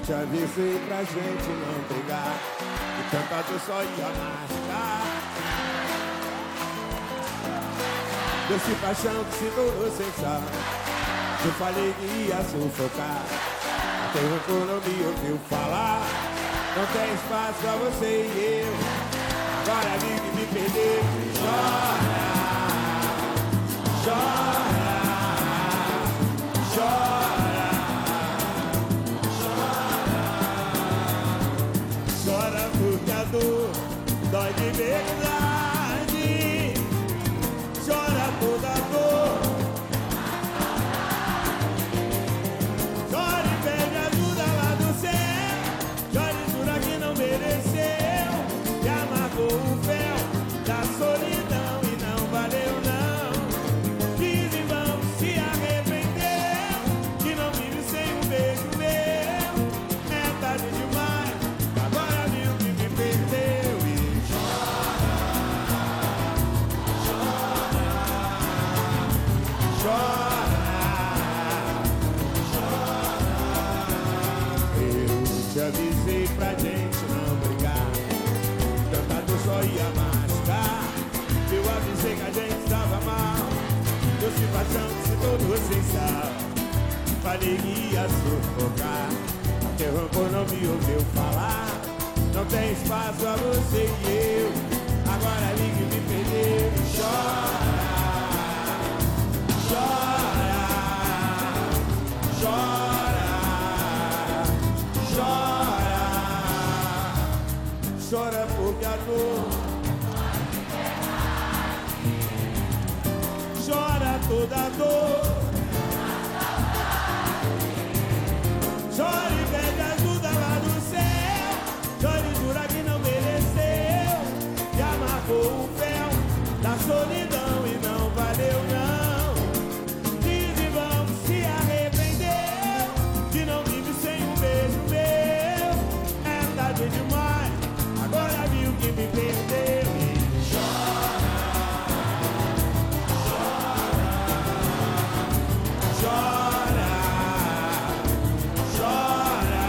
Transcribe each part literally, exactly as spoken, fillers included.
te avisei pra gente não brigar, e tanta dor só ia machucar. Doce paixão que se tornou sem sal, eu falei que ia sufocar, até o rancor não me ouviu falar. Não tem espaço pra você e eu, agora vive me perder. Chora, chora, chora, chora, chora porque a dor dói de verdade. Chora toda a dor, chora e pede ajuda lá do céu. Chora e jura que não mereceu, que amargou o véu da solidão e não valeu não. Diz em vão, se arrependeu, que não vive sem um beijo meu. É tarde demais, agora viu que me perdeu. E chora, eu te avisei pra gente não brigar, tanta dor só ia machucar. Eu avisei que a gente tava mal, doce paixão que se tornou sem sal. Falei que ia sufocar, até o rancor não me ouviu falar. Não tem espaço pra você e eu, agora ligue me perdeu. Chora, chora, chora, chora, chora porque a dor, chora toda a dor, chora e pede ajuda lá do céu. Chora e jura que não mereceu, que amargou o véu da solidão e não valeu não. Diz e vão, se arrependeu, que não vive sem um beijo meu. É tarde demais, agora viu que me perdeu. E chora, chora, chora,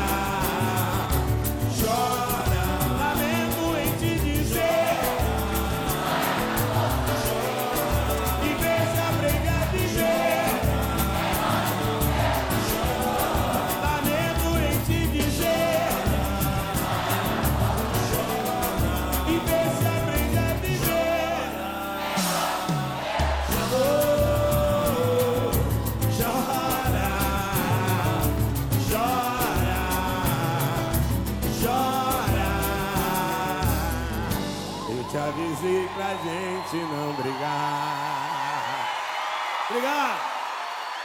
chora. Lamento em te dizer, e vê se aprende a viver. Lamento em te dizer, e vê se aprende a viver. Oh, chora, chora, chora. Eu te avisei pra gente não brigar. Obrigado.